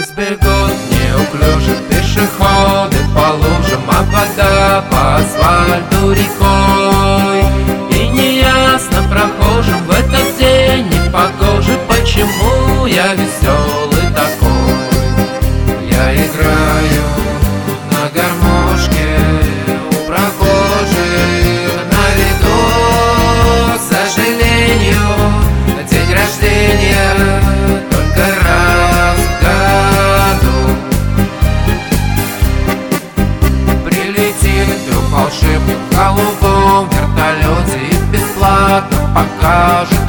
Пусть бегут неуклюже пешеходы по лужам, а вода по асфальту рекой. И неясно прохожим в этот день непогожий, почему я веселый такой. Я играю на гармошке у прохожих на виду. К сожалению, день рождения только раз в году. Прилетит вдруг волшебник в голубом вертолете и бесплатно покажет